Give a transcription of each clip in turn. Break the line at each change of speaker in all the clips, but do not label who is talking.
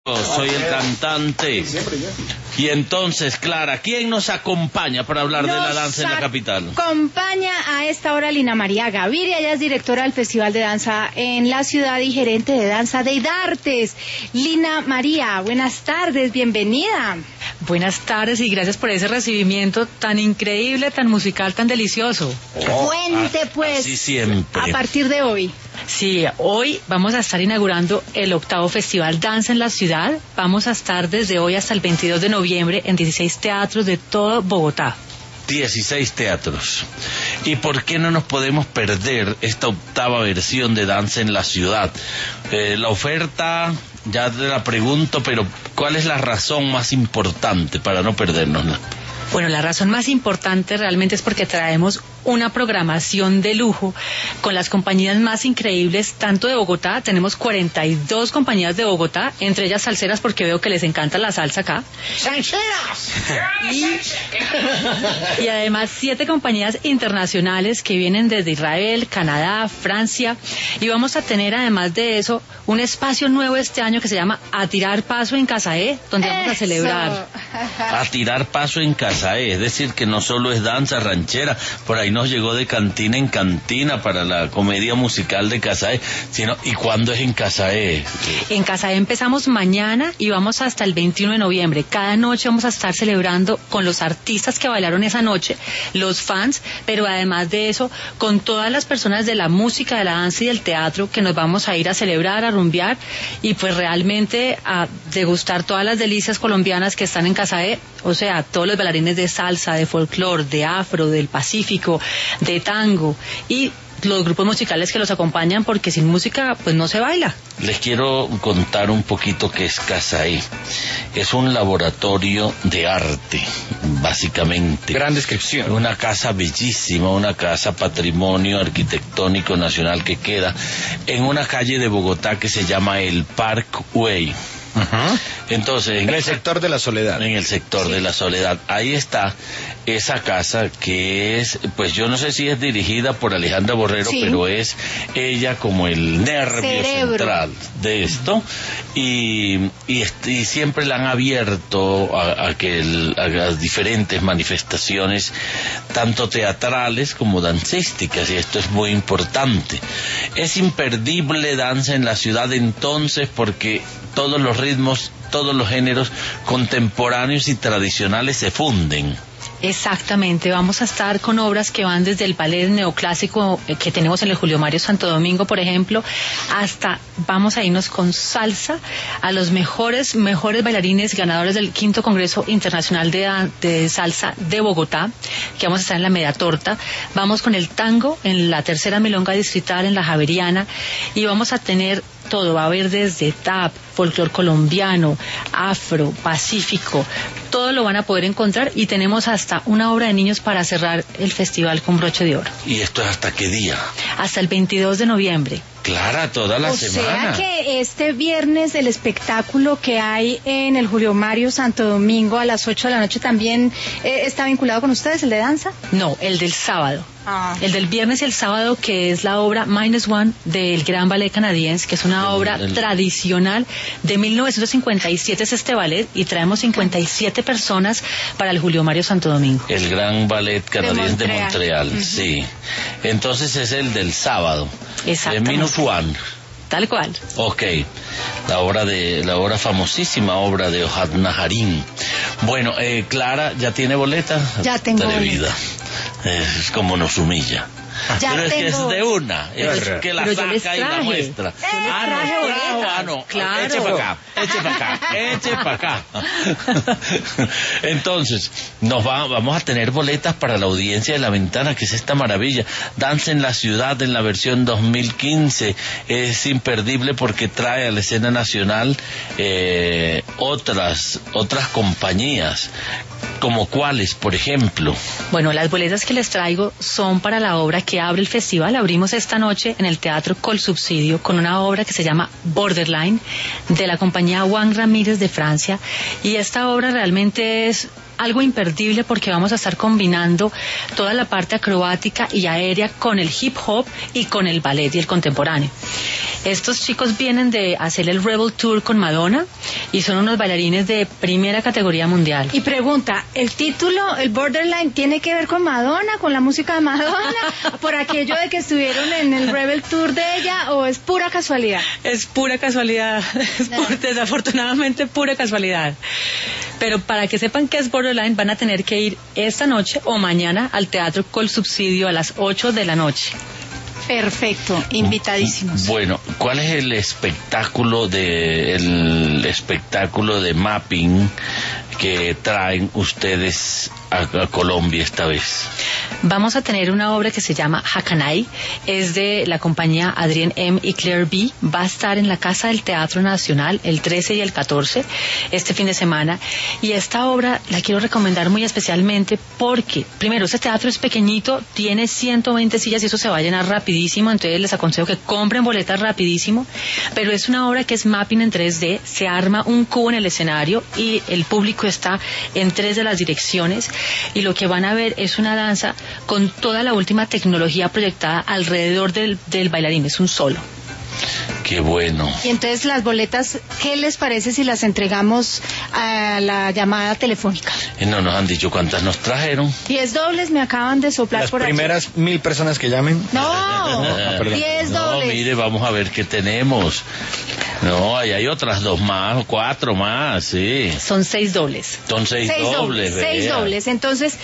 Soy el cantante. Y entonces, Clara, ¿quién nos acompaña para hablar de la danza en la capital?
Acompaña a esta hora Lina María Gaviria. Ella es directora del Festival de Danza en la ciudad y gerente de danza de IDARTES. Lina María, buenas tardes, bienvenida.
Buenas tardes y gracias por ese recibimiento tan increíble, tan musical, tan delicioso.
Cuente pues,
así siempre.
a partir de hoy.
Sí, hoy vamos a estar inaugurando el 8º Festival Danza en la ciudad. Vamos a estar desde hoy hasta el 22 de noviembre en 16 teatros de todo Bogotá.
16 teatros. ¿Y por qué no nos podemos perder esta 8ª versión de Danza en la ciudad? La oferta, ya te la pregunto, pero ¿cuál es la razón más importante para no perdérnosla?
Bueno, la razón más importante realmente es porque traemos una programación de lujo con las compañías más increíbles, tanto de Bogotá. Tenemos 42 compañías de Bogotá, entre ellas salseras, porque veo que les encanta la salsa acá.
¡Salseras!
Y además 7 compañías internacionales que vienen desde Israel, Canadá, Francia. Y vamos a tener además de eso un espacio nuevo este año que se llama A Tirar Paso en Casaé, donde vamos a celebrar.
A tirar paso en Casaé, es decir, que no solo es danza ranchera, por ahí nos llegó de cantina en cantina para la comedia musical de Casaé, sino, ¿y cuándo es en Casaé?
En Casaé empezamos mañana y vamos hasta el 21 de noviembre. Cada noche vamos a estar celebrando con los artistas que bailaron esa noche, los fans, pero además de eso, con todas las personas de la música, de la danza y del teatro que nos vamos a ir a celebrar, a rumbear y pues realmente a degustar todas las delicias colombianas que están en Casaé, o sea, todos los bailarines de salsa, de folclore, de afro, del Pacífico, de tango y los grupos musicales que los acompañan, porque sin música pues no se baila.
Les quiero contar un poquito qué es Casaé. Es un laboratorio de arte, básicamente.
Gran descripción.
Una casa bellísima, una casa patrimonio arquitectónico nacional que queda en una calle de Bogotá que se llama el Parkway. Entonces,
en el sector de la Soledad.
En el sector de la Soledad. Ahí está esa casa que es, pues yo no sé si es dirigida por Alejandra Borrero, pero es ella como el nervio central de esto y siempre la han abierto a las diferentes manifestaciones, tanto teatrales como dancísticas, y esto es muy importante. Es imperdible danza en la ciudad entonces porque todos los ritmos, todos los géneros contemporáneos y tradicionales se funden.
Exactamente, vamos a estar con obras que van desde el ballet neoclásico que tenemos en el Julio Mario Santo Domingo, por ejemplo, hasta vamos a irnos con salsa a los mejores bailarines ganadores del 5º Congreso Internacional de Salsa de Bogotá, que vamos a estar en la Media Torta. Vamos con el tango en la 3ª Milonga Distrital en la Javeriana y vamos a tener todo, va a haber desde tap, folclor colombiano, afro, pacífico, todo lo van a poder encontrar y tenemos hasta una obra de niños para cerrar el festival con broche de oro.
¿Y esto es hasta qué día?
Hasta el 22 de noviembre.
Clara, toda la semana.
O sea que este viernes el espectáculo que hay en el Julio Mario Santo Domingo a las 8 de la noche también está vinculado con ustedes, el de danza.
No, el del sábado. El del viernes y el sábado, que es la obra -1 del Gran Ballet Canadiense, que es una obra tradicional de 1957, es este ballet, y traemos 57 personas para el Julio Mario Santo Domingo.
El Gran Ballet Canadiense de Montreal, sí. Entonces es el del sábado.
Exactamente.
De -1.
Tal cual.
Ok, la obra famosísima obra de Ohad Naharim. Bueno, Clara, ¿ya tiene boleta?
Ya tengo
boleta. Es como nos humilla. Pero es que es de una, es que la saca y la muestra. No,
claro.
Eche para acá. Entonces, vamos a tener boletas para la audiencia de La Ventana, que es esta maravilla. Danza en la ciudad en la versión 2015. Es imperdible porque trae a la escena nacional otras compañías. ¿Como cuáles, por ejemplo?
Bueno, las boletas que les traigo son para la obra que abre el festival. Abrimos esta noche en el Teatro Colsubsidio con una obra que se llama Borderline, de la compañía Juan Ramírez de Francia. Y esta obra realmente es algo imperdible porque vamos a estar combinando toda la parte acrobática y aérea con el hip hop y con el ballet y el contemporáneo. Estos chicos vienen de hacer el Rebel Tour con Madonna y son unos bailarines de primera categoría mundial.
Y pregunta, ¿el título, el Borderline, tiene que ver con Madonna, con la música de Madonna, por aquello de que estuvieron en el Rebel Tour de ella, o es pura casualidad?
Es pura casualidad, desafortunadamente pura casualidad. Pero para que sepan qué es Borderline, van a tener que ir esta noche o mañana al Teatro Colsubsidio a las 8 de la noche.
Perfecto, invitadísimos.
Bueno, ¿cuál es el espectáculo de mapping que traen ustedes a Colombia esta vez?
Vamos a tener una obra que se llama Hakanai, es de la compañía Adrien M. y Claire B. Va a estar en la Casa del Teatro Nacional el 13 y el 14, este fin de semana. Y esta obra la quiero recomendar muy especialmente porque, primero, este teatro es pequeñito, tiene 120 sillas y eso se va a llenar rapidísimo, entonces les aconsejo que compren boletas rapidísimo, pero es una obra que es mapping en 3D, se arma un cubo en el escenario y el público está en 3 de las direcciones y lo que van a ver es una danza con toda la última tecnología proyectada alrededor del bailarín, es un solo.
Qué bueno.
Y entonces las boletas, ¿qué les parece si las entregamos a la llamada telefónica?
No nos han dicho cuántas nos trajeron.
10 dobles me acaban de soplar
las
por aquí.
Las primeras 1000 personas que llamen.
No, 10 dobles.
No, mire, vamos a ver qué tenemos. No, ahí hay otras 2 más o 4 más, sí.
Son 6 dobles.
Son 6 dobles.
6 dobles, entonces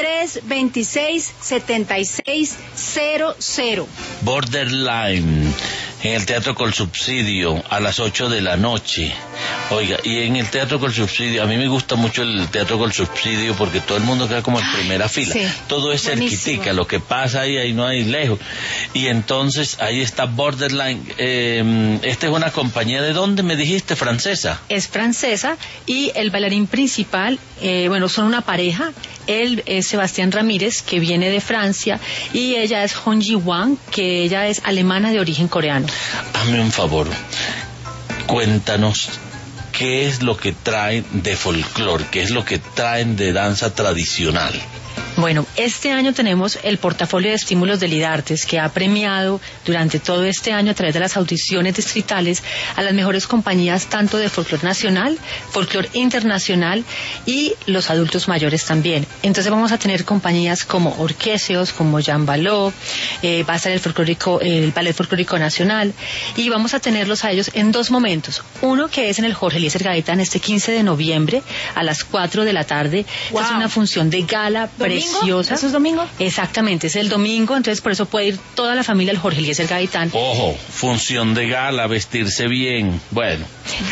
326-7600.
Borderline, en el Teatro Colsubsidio, a las 8 de la noche. Oiga, y en el Teatro Colsubsidio, a mí me gusta mucho el Teatro Colsubsidio porque todo el mundo queda como en primera fila.
Sí,
todo es cerquitica, lo que pasa ahí no hay lejos. Y entonces ahí está Borderline. Esta es una compañía, ¿de dónde me dijiste? ¿Francesa?
Es francesa y el bailarín principal, son una pareja. Él es Sebastián Ramírez, que viene de Francia, y ella es Honji Wang, que ella es alemana de origen coreano.
Hazme un favor, cuéntanos qué es lo que traen de folclore, qué es lo que traen de danza tradicional.
Bueno, este año tenemos el portafolio de estímulos del IDARTES, que ha premiado durante todo este año a través de las audiciones distritales a las mejores compañías tanto de folclore nacional, folclore internacional y los adultos mayores también. Entonces vamos a tener compañías como Orqueseos, como Jean Balot, va a estar el Ballet Folclórico Nacional, y vamos a tenerlos a ellos en 2 momentos. Uno que es en el Jorge Eliezer Gaitán este 15 de noviembre a las 4 de la tarde.
Wow.
Es una función de gala preciosa.
¿Eso es domingo?
Exactamente, es el domingo, entonces por eso puede ir toda la familia al Jorge Eliezer Gaitán.
Ojo, función de gala, vestirse bien, bueno.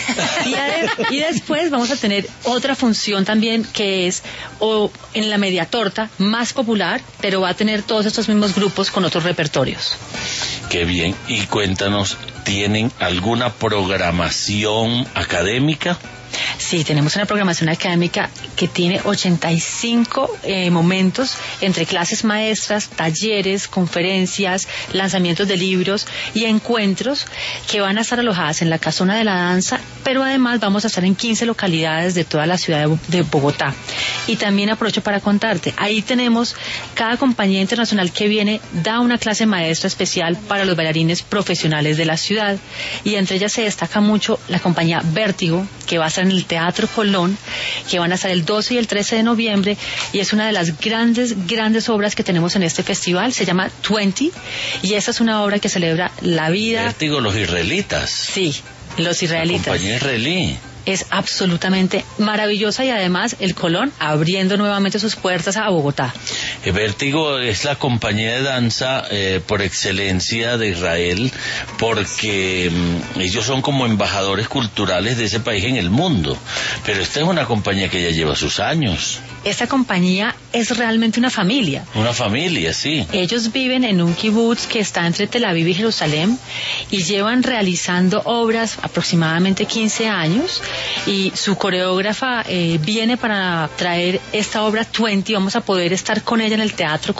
Y después vamos a tener otra función también que es en la media torta, más popular, pero va a tener todos estos mismos grupos con otros repertorios.
Qué bien, y cuéntanos, ¿tienen alguna programación académica?
Sí, tenemos una programación académica que tiene 85 momentos entre clases maestras, talleres, conferencias, lanzamientos de libros y encuentros que van a estar alojadas en la Casona de la Danza, pero además vamos a estar en 15 localidades de toda la ciudad de Bogotá. Y también aprovecho para contarte, ahí tenemos cada compañía internacional que viene, da una clase maestra especial para los bailarines profesionales de la ciudad, y entre ellas se destaca mucho la compañía Vértigo, que va a estar en el Teatro Colón, que van a estar el 12 y el 13 de noviembre, y es una de las grandes obras que tenemos en este festival. Se llama 20, y esa es una obra que celebra la vida.
Vértigo, los israelitas.
Sí, los israelitas.
La compañía israelí.
Es absolutamente maravillosa, y además el Colón abriendo nuevamente sus puertas a Bogotá.
Vértigo es la compañía de danza por excelencia de Israel, porque ellos son como embajadores culturales de ese país en el mundo, pero esta es una compañía que ya lleva sus años.
Esta compañía es realmente una familia.
Una familia, sí.
Ellos viven en un kibutz que está entre Tel Aviv y Jerusalén y llevan realizando obras aproximadamente 15 años, y su coreógrafa viene para traer esta obra 20. Vamos a poder estar con ella en el Teatro Colón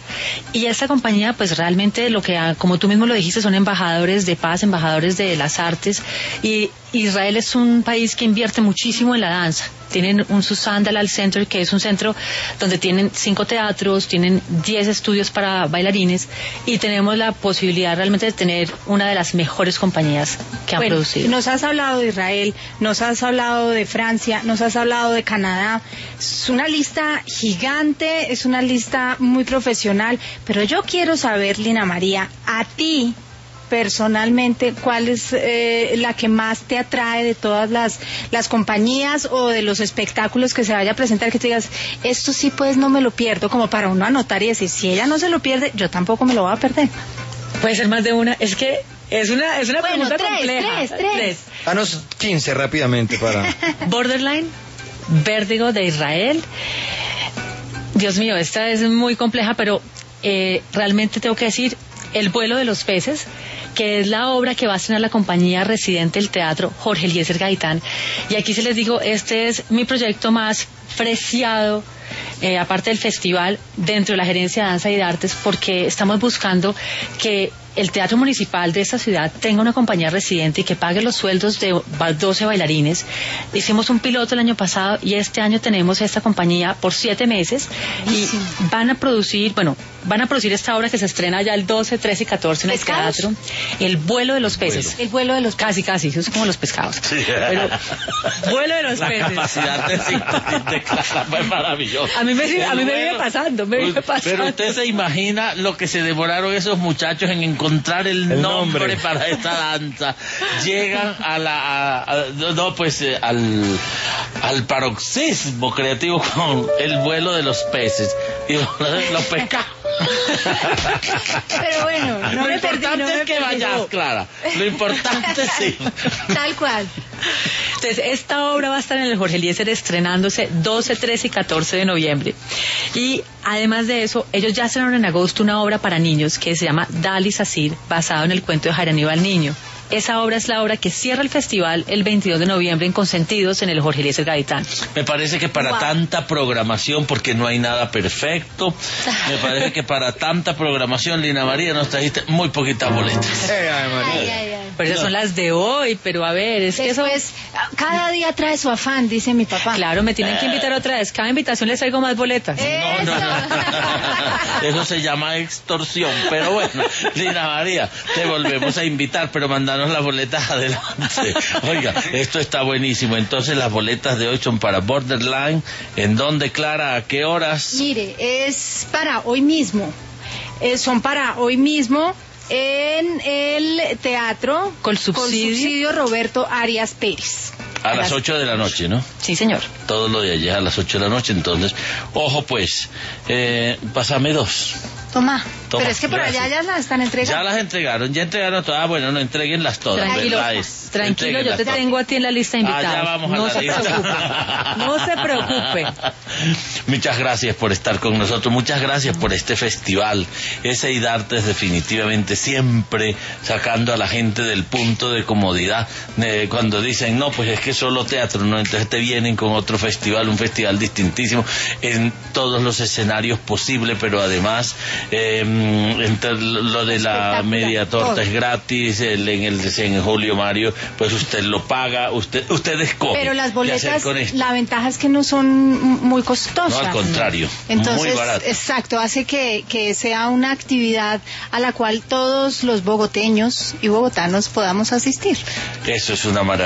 Y esta compañía, pues realmente como tú mismo lo dijiste, son embajadores de paz, embajadores de las artes, y Israel es un país que invierte muchísimo en la danza. Tienen un Susan Dalal Center, que es un centro donde tienen 5 teatros, tienen 10 estudios para bailarines, y tenemos la posibilidad realmente de tener una de las mejores compañías que han producido.
Nos has hablado de Israel, nos has hablado de Francia, nos has hablado de Canadá. Es una lista gigante, es una lista muy profesional, pero yo quiero saber, Lina María, a ti personalmente, ¿cuál es la que más te atrae de todas las compañías o de los espectáculos que se vaya a presentar, que te digas, esto sí pues no me lo pierdo, como para uno anotar y decir, si ella no se lo pierde, yo tampoco me lo voy a perder?
Puede ser más de una, es que es una pregunta compleja. Tres.
Danos 15 rápidamente para...
Borderline, Vértigo de Israel. Dios mío, esta es muy compleja, pero realmente tengo que decir El vuelo de los peces, que es la obra que va a estrenar la compañía residente del teatro Jorge Eliezer Gaitán. Y aquí se les digo, este es mi proyecto más preciado, aparte del festival, dentro de la Gerencia de Danza y de Artes, porque estamos buscando que el Teatro Municipal de esta ciudad tenga una compañía residente y que pague los sueldos de 12 bailarines. Hicimos un piloto el año pasado y este año tenemos esta compañía por 7 meses y van a producir esta obra que se estrena ya el 12, 13 y 14 en el teatro. El vuelo de los peces.
El vuelo de los peces.
Casi, eso es como los pescados. Sí. Pero, vuelo de los peces.
La capacidad de síntesis fue maravillosa.
A mí me vive pasando,
Pero usted se imagina lo que se demoraron esos muchachos en encontrar el nombre para esta danza. Llegan al paroxismo creativo con el vuelo de los peces y los pescados.
Pero bueno,
lo importante es que vayas, Clara. Lo importante sí.
Tal cual.
Entonces, esta obra va a estar en el Jorge Eliezer estrenándose 12, 13 y 14 de noviembre. Y además de eso, ellos ya estrenaron en agosto una obra para niños que se llama Dali Sasir, basado en el cuento de Jair Aníbal Niño. Esa obra es la obra que cierra el festival el 22 de noviembre en Consentidos en el Jorge Eliezer Gaitán.
Me parece que para tanta programación, porque no hay nada perfecto, me parece que para tanta programación, Lina María, nos trajiste muy poquitas boletas.
Pero esas son las de hoy, pero a ver, es que eso es...
Cada día trae su afán, dice mi papá.
Claro, me tienen que invitar otra vez. Cada invitación les traigo más boletas.
No. Eso se llama extorsión. Pero bueno, Lina María, te volvemos a invitar, pero mandanos las boletas adelante. Oiga, esto está buenísimo. Entonces las boletas de hoy son para Borderline. ¿En dónde, Clara? ¿A qué horas?
Mire, es para hoy mismo. Son para hoy mismo en el teatro
con subsidio
Roberto Arias Pérez.
A las 8 de la noche, ¿no?
Sí, señor.
Todo lo de allá a las 8 de la noche, entonces, ojo pues, pásame 2.
Toma. Pero es que por allá ya las están entregando.
Ya las entregaron todas. Bueno, no, entréguenlas todas.
Tranquilo, yo te tengo a ti en la lista de invitados.
Ya vamos a la lista.
No se preocupe.
Muchas gracias por estar con nosotros. Muchas gracias por este festival. Ese IDARTES definitivamente siempre sacando a la gente del punto de comodidad. Cuando dicen, no, pues es que solo teatro, no, entonces te vienen con otro festival, un festival distintísimo en todos los escenarios posibles, pero además lo de la media torta es gratis, en Julio Mario, pues usted lo paga, usted escoge.
Pero las boletas, la ventaja es que no son muy costosas.
No, al contrario,
entonces,
muy barato.
Exacto, hace que sea una actividad a la cual todos los bogoteños y bogotanos podamos asistir.
Eso es una maravilla.